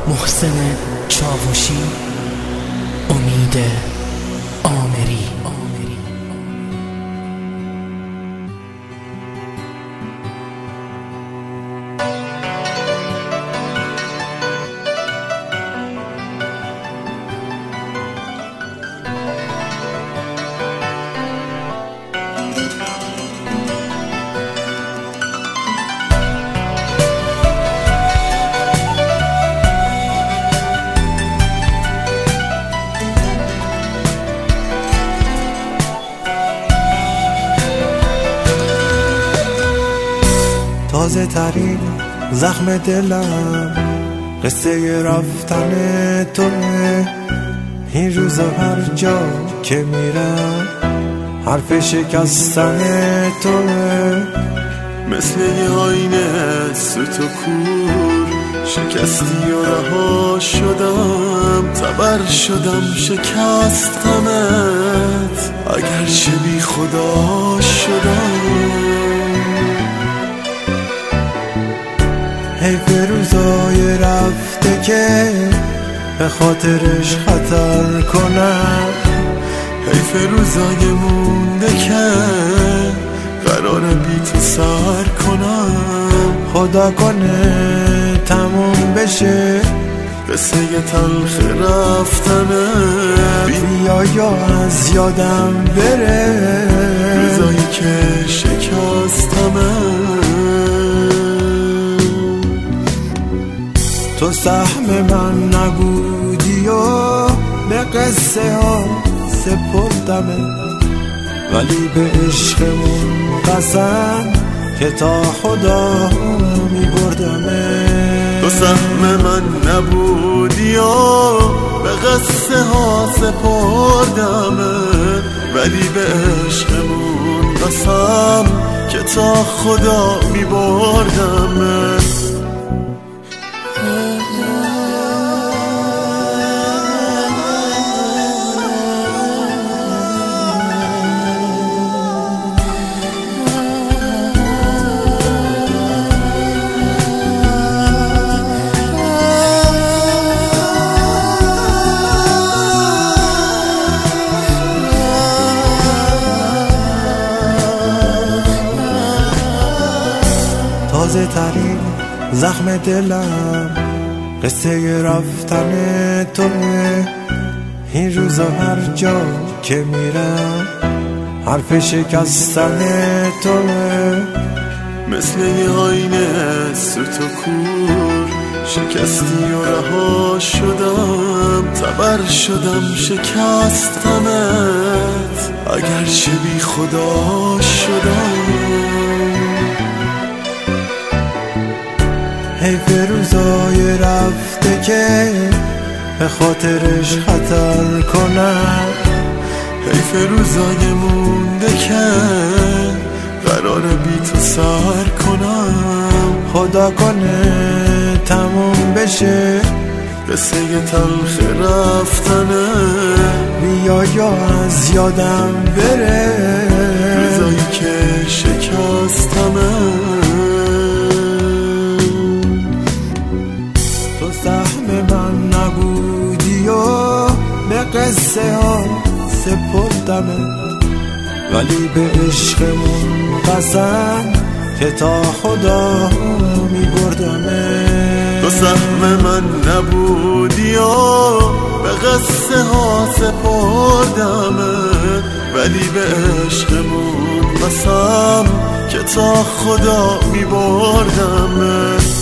محسن چاوشی، امید آمری. تازه ترین زخم دلم قصه رفتن توه. این روزا هر جا که میرم حرف شکستن توه. مثل یه آینه سوت و کور شکستی و رها شدم، تبر شدم شکستمت اگر چه بی خدا شدم. حیف روزای رفته که به خاطرش خطر کنم، حیف روزای مونده که قرار بی تو سر کنم. خدا کنه تموم بشه قصه تلخ رفتنه، بیا یا از یادم بره روزایی که شکستمه. تو سهم من نبودی و به قصه ها سپردمت، ولی به عشقمون قسم که تا خدا میبردمت. تو سهم من نبودی و به قصه ها سپردمت، ولی به عشقمون قسم که تا خدا میبردمت. تازه ترین زخم دلم قصه رفتن توه. این روزا هر جا که میرم حرف شکستن توه. مثل یه آینه سوت و کور شکستی و رها شدم، تبر شدم شکستمت اگر چه بی خدا شدم. حیف روزای رفته که به خاطرش خطر کنم، حیف روزای مونده که قرار بی تو سر کنم. خدا کنه تموم بشه قصه تلخ رفتنه، بیا یا از یادم بره روزایی که شکستمه. تو سهم من نبودی و به قصه ها سپردمت، ولی به عشقمون قسم که تا خدا میبردمت. تو سهم من نبودی و به قصه ها سپردمت، ولی به عشقمون قسم که تا خدا میبردمت.